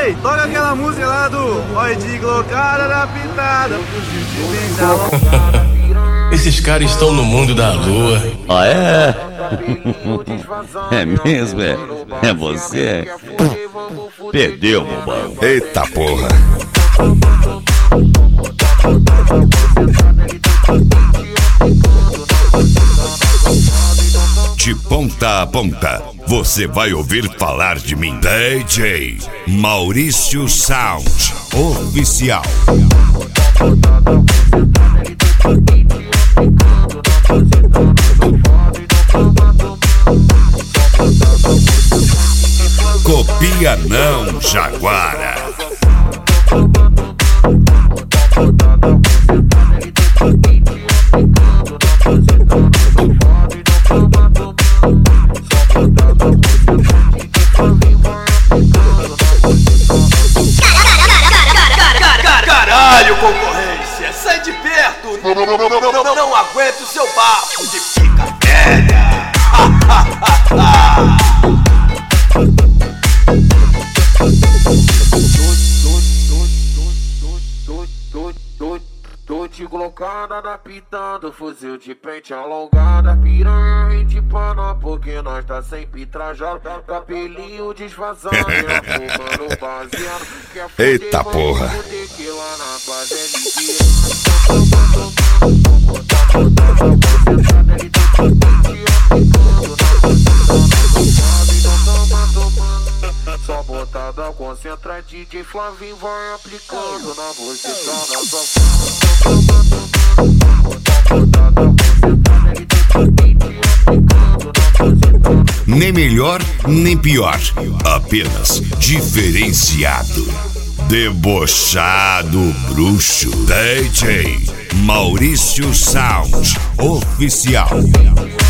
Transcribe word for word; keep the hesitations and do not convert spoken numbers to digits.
Ei, toca aquela música lá do Oi de glocada da pitada. Esses caras estão no mundo da lua. Ah, é? É mesmo, é? É você? Perdeu, bobão. Eita porra. De ponta a ponta, você vai ouvir falar de mim. D J Maurício Sound Oficial. Copia não, Jaguara. Caralho, concorrência, sai de perto. Não, não, não, não, não, não, não aguento o seu bafo de pica velha. Tô de glocada na pitando, fuzil de pente alongada, piranha rente pana, porque nós tá sempre trajado, cabelinho desvazado, fumando baseado. Eita porra. Só botada concentra, D J Flavinho vai aplicando na buceta da sua. Nem melhor, nem pior. Apenas diferenciado. Debochado bruxo. D J Maurício Sound Oficial.